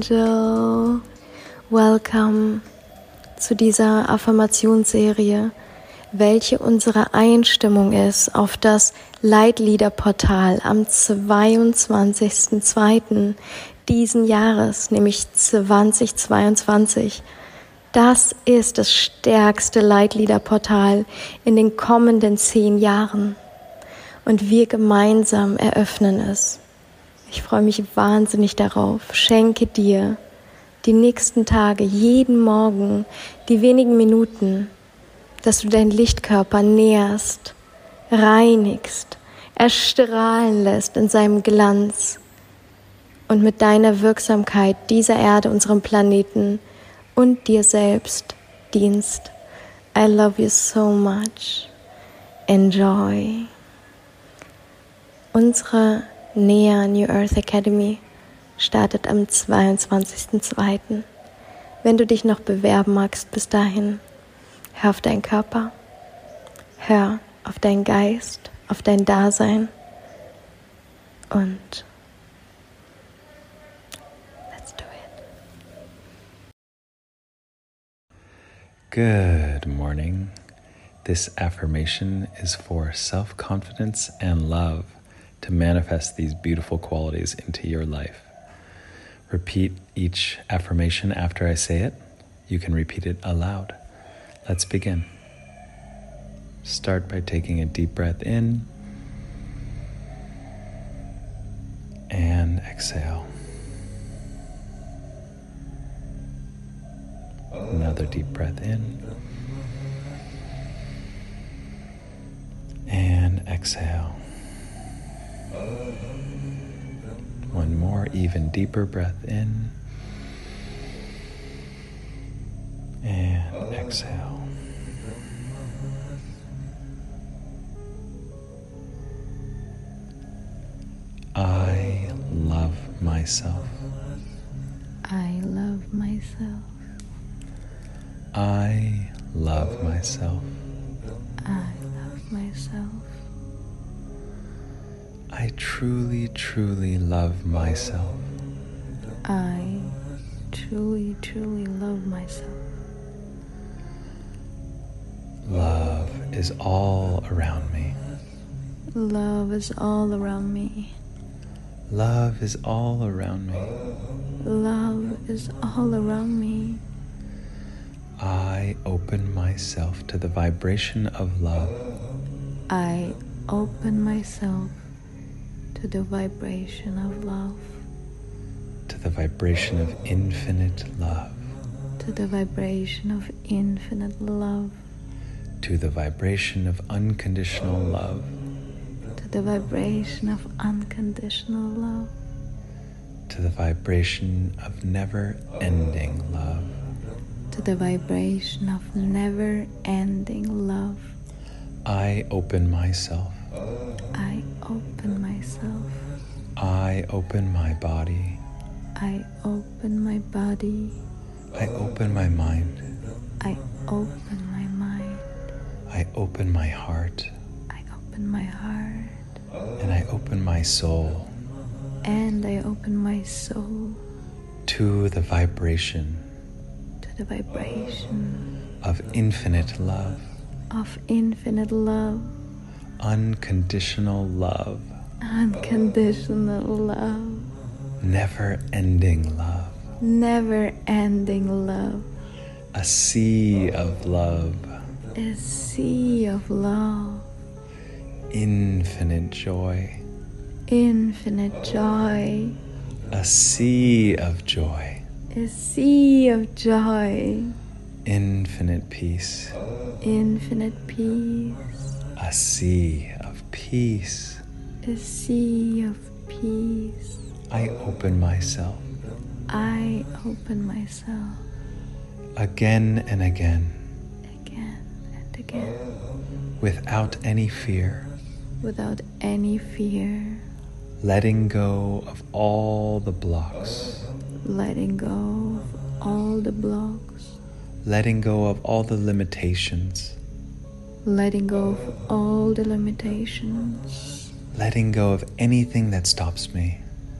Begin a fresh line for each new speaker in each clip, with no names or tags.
Angel. Welcome zu dieser Affirmationsserie, welche unsere Einstimmung ist auf das Leitliederportal am 22.02. diesen Jahres, nämlich 2022. Das ist das stärkste Leitliederportal in den kommenden 10 Jahren. Und wir gemeinsam eröffnen es. Ich freue mich wahnsinnig darauf. Schenke dir die nächsten Tage, jeden Morgen, die wenigen Minuten, dass du deinen Lichtkörper nährst, reinigst, erstrahlen lässt in seinem Glanz und mit deiner Wirksamkeit dieser Erde, unserem Planeten und dir selbst dienst. I love you so much. Enjoy. Unsere NEA New Earth Academy startet am 22.02. Wenn du dich noch bewerben magst bis dahin, hör auf deinen Körper, hör auf deinen Geist, auf dein Dasein und let's do it.
Good morning. This affirmation is for self-confidence and love to manifest these beautiful qualities into your life. Repeat each affirmation after I say it. You can repeat it aloud. Let's begin. Start by taking a deep breath in and exhale. Another deep breath in and exhale. One more even deeper breath in and exhale. I love myself.
I love myself.
I love myself.
I love myself.
I truly, truly love myself.
I truly, truly love myself.
Love is all around me.
Love is all around me.
Love is all around me.
Love is all around me.
I open myself to the vibration of love.
I open myself to the vibration of love.
To the vibration of infinite love.
To the vibration of infinite love.
To the vibration of unconditional love.
To the vibration of unconditional love.
To the vibration of never-ending love.
To the vibration of never-ending love.
I open myself.
I open myself.
I open my body.
I open my body.
I open my mind.
I open my mind.
I open my heart.
I open my heart.
And I open my soul
And I open my soul
to the vibration
to the vibration
of infinite love,
of infinite love,
unconditional love,
unconditional love,
never-ending love,
never-ending love,
a sea of love,
a sea of love,
infinite joy,
infinite joy,
a sea of joy,
a sea of joy,
infinite peace,
infinite peace,
a sea of peace.
a sea of peace.
I open myself
I open myself
again and again
again and again
without any fear,
without any fear,
letting go of all the blocks,
letting go of all the blocks,
letting go of all the limitations,
letting go of all the limitations,
letting go of anything that stops me,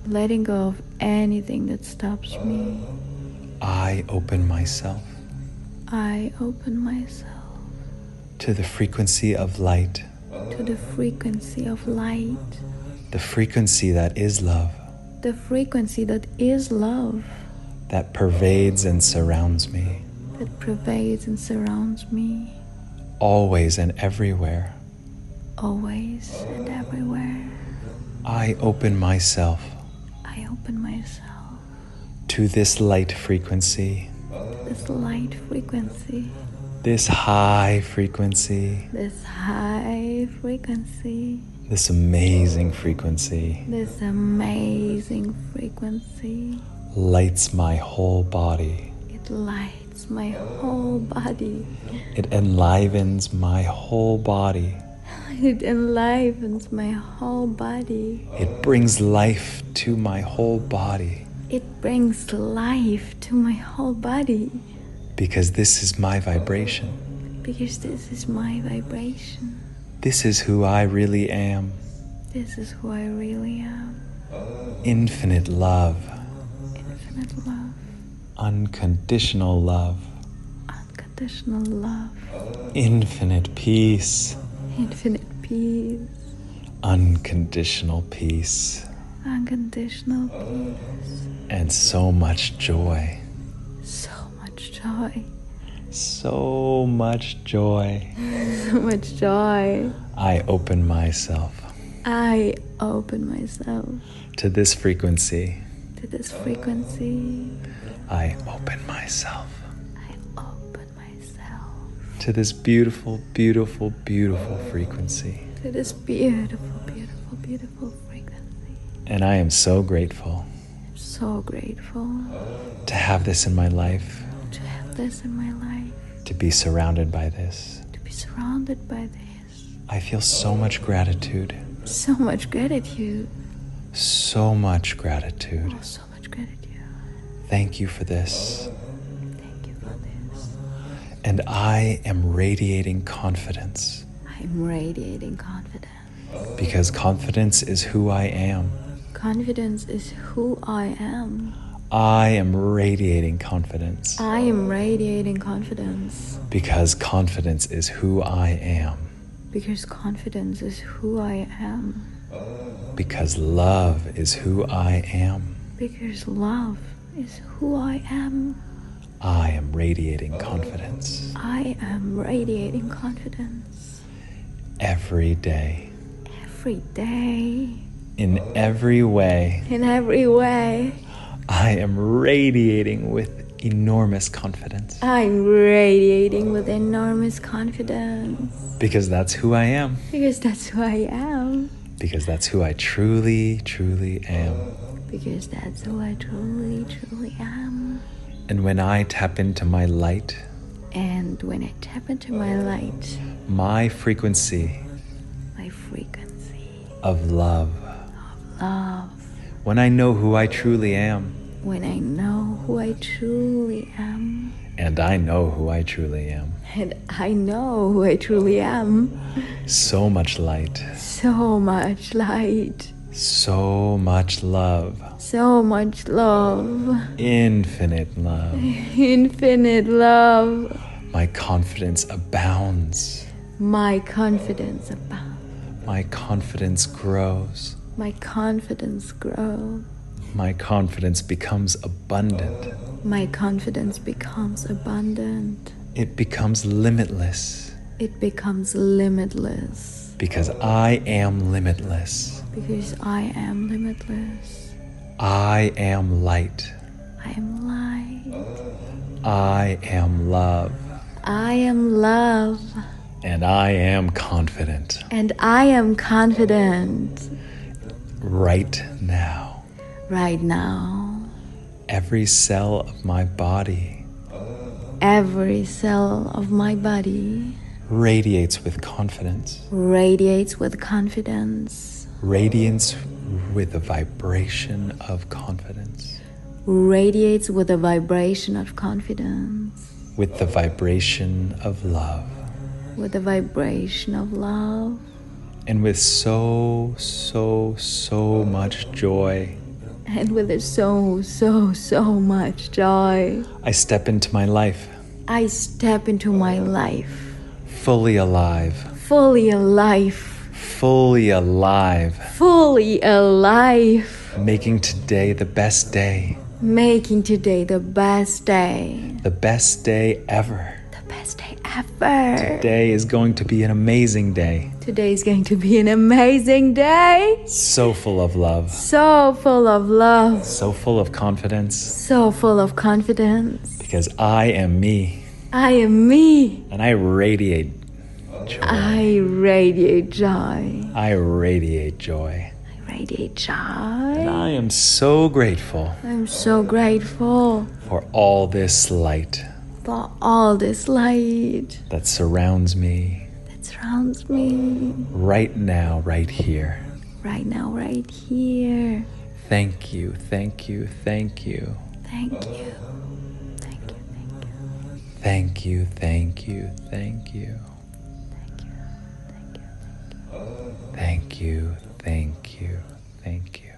letting go of anything that stops me.
I open myself
I open myself
to the frequency of light,
to the frequency of light,
the frequency that is love,
the frequency that is love,
that pervades and surrounds me,
that pervades and surrounds me,
always and everywhere.
always and everywhere.
I open myself
I open myself
to this light frequency,
to this light frequency,
this high frequency,
this high frequency,
this amazing frequency
this amazing frequency.
lights my whole body.
It lights my whole body.
It enlivens my whole body.
It enlivens my whole body.
It brings life to my whole body.
It brings life to my whole body.
Because this is my vibration.
Because this is my vibration.
This is who I really am.
This is who I really am.
Infinite love,
Infinite love.
unconditional love,
Unconditional love.
infinite peace,
Infinite peace.
unconditional peace,
Unconditional peace.
and so much joy.
So much joy.
So much joy.
So much joy.
I open myself
I open myself
to this frequency.
to this frequency.
I open myself
I open myself
to this beautiful, beautiful, beautiful frequency.
to this beautiful, beautiful, beautiful frequency.
And I am so grateful
I'm so grateful
to have this in my life,
to have this in my life,
to be surrounded by this.
to be surrounded by this.
I feel so much gratitude,
So much gratitude.
so much gratitude.
Oh, so much gratitude.
Thank you for this.
Thank you for this.
And I am radiating confidence
I'm radiating confidence.
because confidence is who I am.
Confidence is who I am.
I am radiating confidence
I am radiating confidence
because confidence is who I am.
because confidence is who I am.
Because love is who I am.
Because love is who I am.
I am radiating confidence
I am radiating confidence
every day,
every day,
in every way.
in every way.
I am radiating with enormous confidence
I'm radiating with enormous confidence
because that's who I am.
because that's who I am.
Because that's who I truly, truly am.
Because that's who I truly, truly am.
And when I tap into my light,
And when I tap into my light,
my frequency
my frequency
of love,
of love,
when I know who I truly am,
when I know who I truly am,
and I know who I truly am,
and I know who I truly am,
so much light,
so much light,
so much love,
so much love,
infinite love.
infinite love.
My confidence abounds.
My confidence abounds.
My confidence grows.
My confidence grows.
My confidence becomes abundant.
My confidence becomes abundant.
It becomes limitless
It becomes limitless.
because I am limitless.
Because I am limitless.
I am light.
I am light.
I am love.
I am love.
And I am confident
And I am confident
right now.
right now.
Every cell of my body
Every cell of my body
radiates with confidence.
radiates with confidence.
Radiance with the vibration of confidence.
Radiates with a vibration of confidence.
With the vibration of love.
With a vibration of love.
And with so much joy.
And with so much joy,
I step into my life,
I step into my life,
fully alive,
fully alive,
fully alive,
fully alive,
making today the best day,
making today the best day,
the best day ever.
the best day ever.
Today is going to be an amazing day,
Today is going to be an amazing day.
so full of love,
So full of love,
so full of confidence,
so full of confidence.
because I am me,
I am me.
and I radiate joy.
I radiate joy.
I radiate joy.
I radiate joy.
And I am so grateful
I'm so grateful
for all this light
for all this light
that surrounds me
that surrounds me
right now, right here.
right now, right here.
Thank you, thank you, thank you.
Thank you. Thank you.
Thank you, thank you, thank you. Thank you, thank you, thank you.